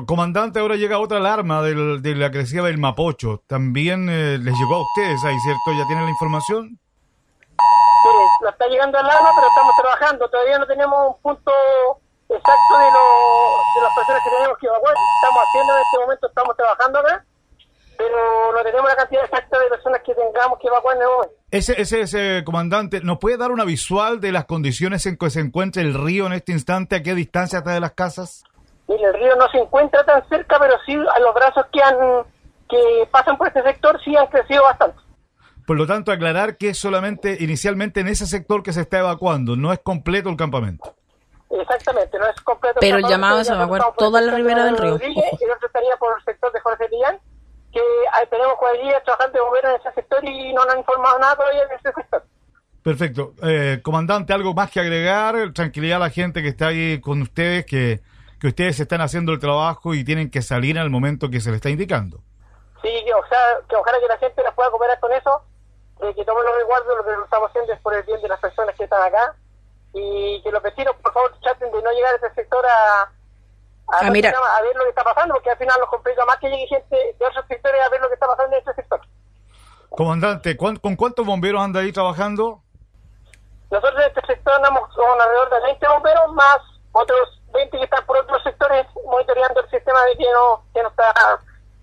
Comandante, ahora llega otra alarma de la crecida del Mapocho. ¿También les llegó a ustedes ahí, cierto? ¿Ya tienen la información? Mire, nos está llegando el alarma, pero estamos trabajando. Todavía no tenemos un punto exacto de las personas que tenemos que evacuar. Estamos haciendo en este momento, estamos trabajando acá, pero no tenemos la cantidad exacta de personas que tengamos que evacuar en el momento. Ese comandante, ¿nos puede dar una visual de las condiciones en que se encuentra el río en este instante? ¿A qué distancia está de las casas? Mire, el río no se encuentra tan cerca, pero sí a los brazos que pasan por este sector sí han crecido bastante. Por lo tanto, aclarar que es solamente inicialmente en ese sector que se está evacuando, no es completo el campamento. Exactamente, no es completo. Pero el llamado es evacuar toda la ribera del río. Y el otro estaría por el sector de Jorge Millán, que tenemos cuadrillas trabajando de bomberos en ese sector y no nos han informado nada todavía en ese sector. Perfecto. Comandante, ¿algo más que agregar? Tranquilidad a la gente que está ahí con ustedes, que ustedes están haciendo el trabajo y tienen que salir en el momento que se les está indicando. Sí, que ojalá que la gente nos pueda cooperar con eso, que tomen los resguardos, lo que estamos haciendo es por el bien de las personas que están acá, y que los vecinos, por favor, traten de no llegar a ese sector a ver lo que está pasando, porque al final nos complica más que llegue gente de otros sectores a ver lo que está pasando en ese sector. Comandante, ¿con cuántos bomberos anda ahí trabajando? Nosotros en este sector andamos con alrededor de 20 bomberos, más otros 20 que están por otros sectores monitoreando el sistema de que no está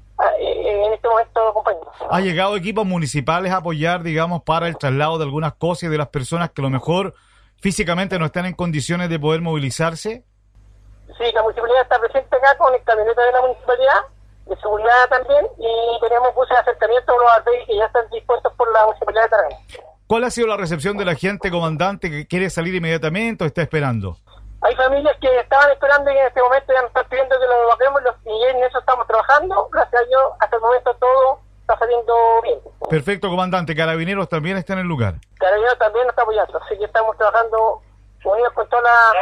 en este momento acompañando. ¿Ha llegado equipos municipales a apoyar, digamos, para el traslado de algunas cosas y de las personas que a lo mejor físicamente no están en condiciones de poder movilizarse? Sí, la municipalidad está presente acá con el camioneta de la municipalidad, de seguridad también, y tenemos buses de acercamiento a los albergues que ya están dispuestos por la municipalidad de Tarragona. ¿Cuál ha sido la recepción de la gente, comandante, que quiere salir inmediatamente o está esperando? Hay familias que estaban esperando y en este momento ya nos están pidiendo que lo evacuemos y en eso estamos trabajando. Gracias a Dios, hasta el momento todo está saliendo bien. Perfecto, comandante. Carabineros también está en el lugar. Carabineros también nos está apoyando, así que estamos trabajando unidos con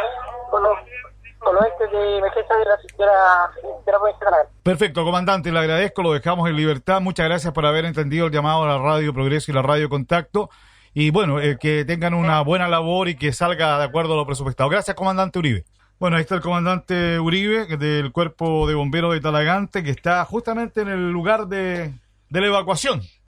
con los entes de emergencia de la provincia de Tarragona. Perfecto, comandante, le agradezco, lo dejamos en libertad. Muchas gracias por haber entendido el llamado a la Radio Progreso y la Radio Contacto. Y bueno, que tengan una buena labor y que salga de acuerdo a lo presupuestado. Gracias, comandante Uribe. Bueno, ahí está el comandante Uribe del Cuerpo de Bomberos de Talagante, que está justamente en el lugar de la evacuación.